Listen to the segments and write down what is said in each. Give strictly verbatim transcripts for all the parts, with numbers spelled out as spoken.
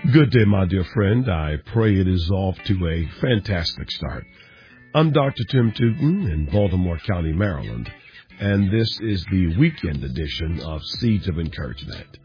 Good day, my dear friend. I pray it is off to a fantastic start. I'm Doctor Tim Tootin in Baltimore County, Maryland, and this is the weekend edition of Seeds of Encouragement.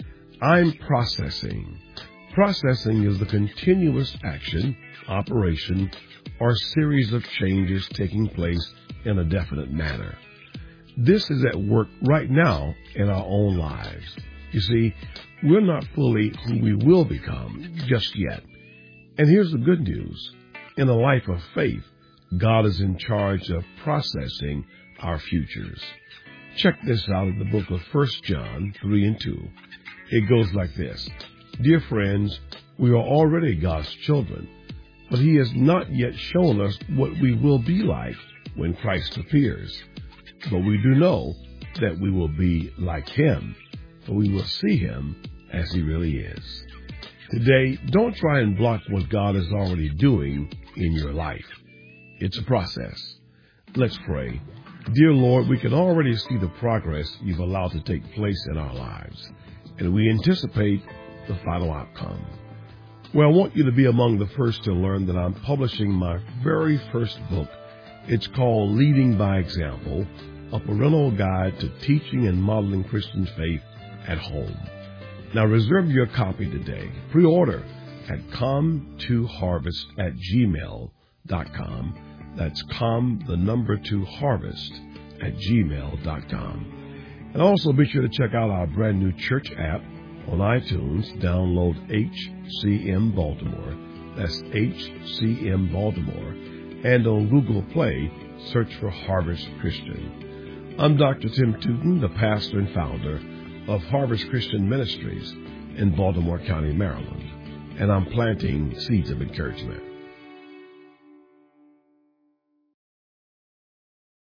I'm processing. Processing is the continuous action, operation, or series of changes taking place in a definite manner. This is at work right now in our own lives. You see, we're not fully who we will become just yet. And here's the good news. In a life of faith, God is in charge of processing our futures. Check this out in the book of First John three and two. It goes like this. Dear friends, we are already God's children, but he has not yet shown us what we will be like when Christ appears. But we do know that we will be like him, for we will see him as he really is. Today, don't try and block what God is already doing in your life. It's a process. Let's pray. Dear Lord, we can already see the progress you've allowed to take place in our lives, and we anticipate the final outcome. Well, I want you to be among the first to learn that I'm publishing my very first book. It's called Leading by Example, a parental guide to teaching and modeling Christian faith at home. Now reserve your copy today. Pre-order at com to harvest at gmail dot com. That's com, the number two harvest at gmail dot com. And also be sure to check out our brand new church app on iTunes. Download H C M Baltimore. That's H C M Baltimore. And on Google Play, search for Harvest Christian. I'm Doctor Tim Tootin, the pastor and founder of Harvest Christian Ministries in Baltimore County, Maryland, and I'm planting seeds of encouragement.